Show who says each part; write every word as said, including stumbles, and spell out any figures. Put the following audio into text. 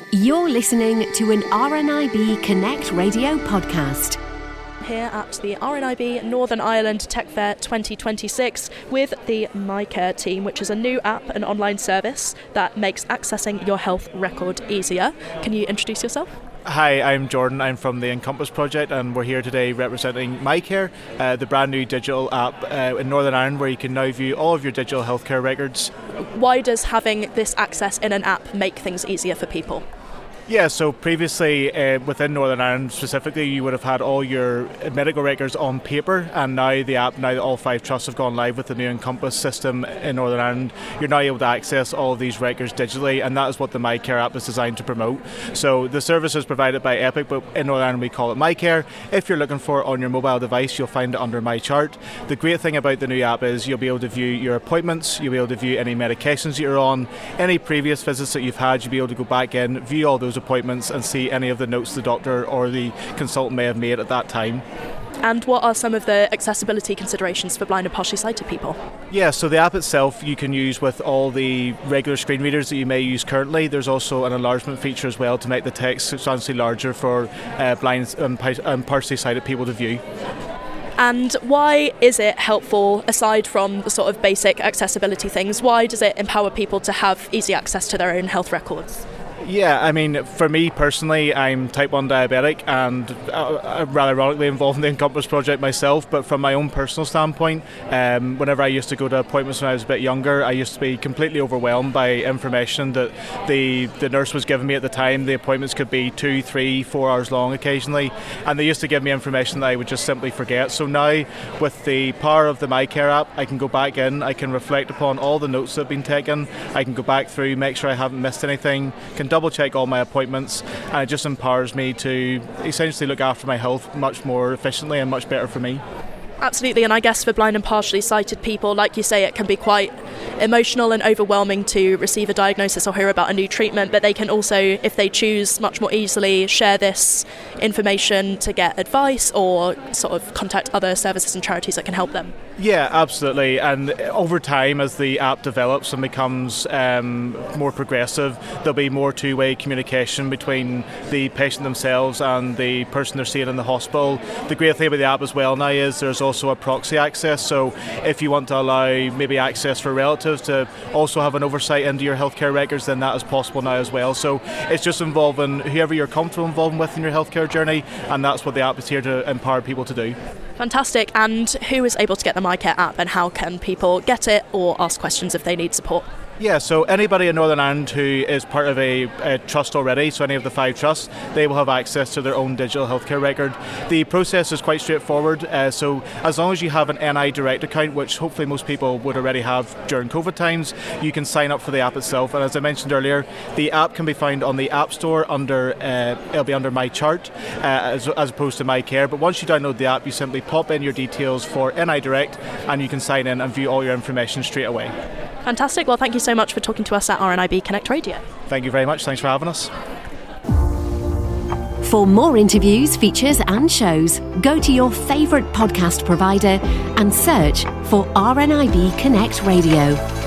Speaker 1: You're listening to an R N I B Connect Radio podcast.
Speaker 2: Here at the R N I B Northern Ireland Tech Fair twenty twenty-six with the MyCare team, which is a new app and online service that makes accessing your health record easier. Can you introduce yourself?
Speaker 3: Hi, I'm Jordan. I'm from the Encompass project, and we're here today representing MyCare, uh, the brand new digital app uh, in Northern Ireland where you can now view all of your digital healthcare records.
Speaker 2: Why does having this access in an app make things easier for people?
Speaker 3: Yeah, so previously uh, within Northern Ireland specifically, you would have had all your medical records on paper, and now the app, now that all five trusts have gone live with the new Encompass system in Northern Ireland, you're now able to access all of these records digitally, and that is what the MyCare app is designed to promote. So the service is provided by Epic, but in Northern Ireland we call it MyCare. If you're looking for it on your mobile device, you'll find it under MyChart. The great thing about the new app is you'll be able to view your appointments, you'll be able to view any medications that you're on, any previous visits that you've had, you'll be able to go back in, view all those appointments and see any of the notes the doctor or the consultant may have made at that time.
Speaker 2: And what are some of the accessibility considerations for blind and partially sighted people?
Speaker 3: Yeah, so the app itself you can use with all the regular screen readers that you may use currently. There's also an enlargement feature as well to make the text substantially larger for uh, blind and um, partially sighted people to view.
Speaker 2: And why is it helpful, aside from the sort of basic accessibility things, why does it empower people to have easy access to their own health records?
Speaker 3: Yeah, I mean, for me personally, I'm type one diabetic and uh, rather ironically involved in the Encompass project myself, but from my own personal standpoint, um, whenever I used to go to appointments when I was a bit younger, I used to be completely overwhelmed by information that the, the nurse was giving me at the time. The appointments could be two, three, four hours long occasionally, and they used to give me information that I would just simply forget. So now, with the power of the MyCare app, I can go back in, I can reflect upon all the notes that have been taken, I can go back through, make sure I haven't missed anything, can double check all my appointments, and it just empowers me to essentially look after my health much more efficiently and much better for me.
Speaker 2: Absolutely, and I guess for blind and partially sighted people, like you say, it can be quite emotional and overwhelming to receive a diagnosis or hear about a new treatment, but they can also, if they choose, much more easily share this information to get advice or sort of contact other services and charities that can help them.
Speaker 3: Yeah, absolutely, and over time as the app develops and becomes um, more progressive, there'll be more two-way communication between the patient themselves and the person they're seeing in the hospital. The great thing about the app as well now is there's also a proxy access, so if you want to allow maybe access for relatives to also have an oversight into your healthcare records, then that is possible now as well. So it's just involving whoever you're comfortable involving with in your healthcare journey, and that's what the app is here to empower people to do.
Speaker 2: Fantastic. And who is able to get the MyCare app, and how can people get it or ask questions if they need support?
Speaker 3: Yeah, so anybody in Northern Ireland who is part of a, a trust already, so any of the five trusts, they will have access to their own digital healthcare record. The process is quite straightforward, uh, so as long as you have an N I Direct account, which hopefully most people would already have during COVID times, you can sign up for the app itself. And as I mentioned earlier, the app can be found on the App Store under, uh, it'll be under MyChart, uh, as, as opposed to MyCare. But once you download the app, you simply pop in your details for N I Direct, and you can sign in and view all your information straight away.
Speaker 2: Fantastic. Well, thank you so much for talking to us at R N I B Connect Radio.
Speaker 3: Thank you very much. Thanks for having us.
Speaker 1: For more interviews, features and shows, go to your favourite podcast provider and search for R N I B Connect Radio.